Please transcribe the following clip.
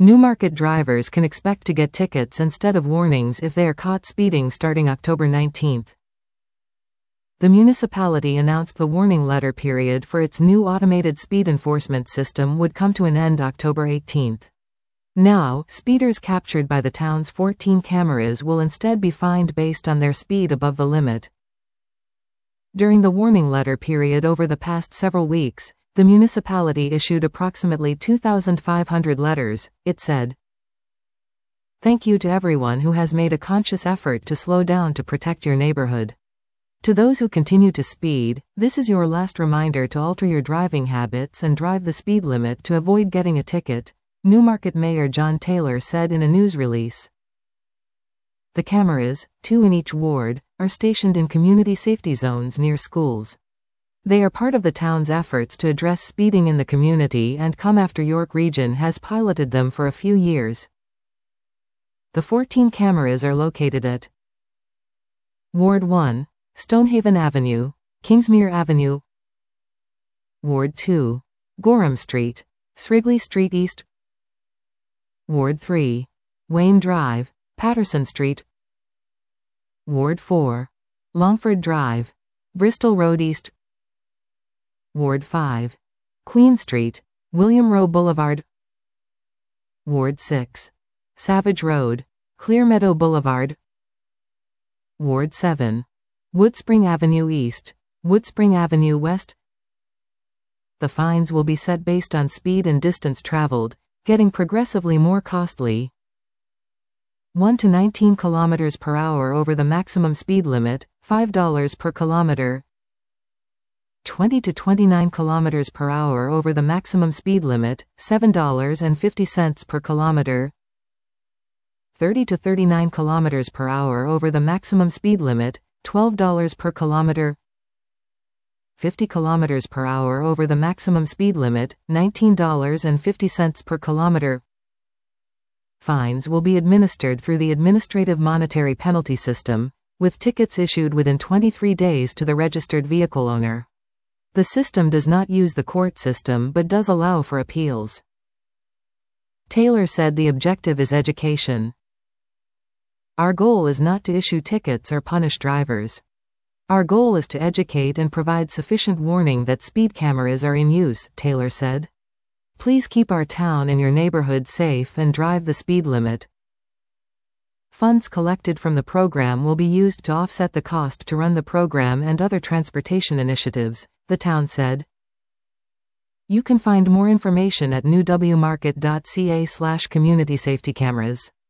Newmarket drivers can expect to get tickets instead of warnings if they are caught speeding starting October 19. The municipality announced the warning letter period for its new automated speed enforcement system would come to an end October 18. Now, speeders captured by the town's 14 cameras will instead be fined based on their speed above the limit. During the warning letter period over the past several weeks, the municipality issued approximately 2,500 letters, it said. Thank you to everyone who has made a conscious effort to slow down to protect your neighborhood. To those who continue to speed, this is your last reminder to alter your driving habits and drive the speed limit to avoid getting a ticket, Newmarket Mayor John Taylor said in a news release. The cameras, 2 in each ward, are stationed in community safety zones near schools. They are part of the town's efforts to address speeding in the community, and Come After York Region has piloted them for a few years. The 14 cameras are located at Ward 1, Stonehaven Avenue, Kingsmere Avenue, Ward 2, Gorham Street, Srigley Street East, Ward 3, Wayne Drive, Patterson Street, Ward 4, Longford Drive, Bristol Road East, Ward 5, Queen Street, William Rowe Boulevard, Ward 6, Savage Road, Clearmeadow Boulevard, Ward 7, Woodspring Avenue East, Woodspring Avenue West. The fines will be set based on speed and distance traveled, getting progressively more costly. 1 to 19 km per hour over the maximum speed limit, $5 per kilometer. 20 to 29 km per hour over the maximum speed limit, $7.50 per kilometer. 30 to 39 km per hour over the maximum speed limit, $12 per kilometer. 50 km per hour over the maximum speed limit, $19.50 per kilometer. Fines will be administered through the Administrative Monetary Penalty System, with tickets issued within 23 days to the registered vehicle owner. The system does not use the court system but does allow for appeals. Taylor said the objective is education. Our goal is not to issue tickets or punish drivers. Our goal is to educate and provide sufficient warning that speed cameras are in use, Taylor said. Please keep our town and your neighborhood safe and drive the speed limit. Funds collected from the program will be used to offset the cost to run the program and other transportation initiatives, the town said. You can find more information at newwmarket.ca/community safety cameras.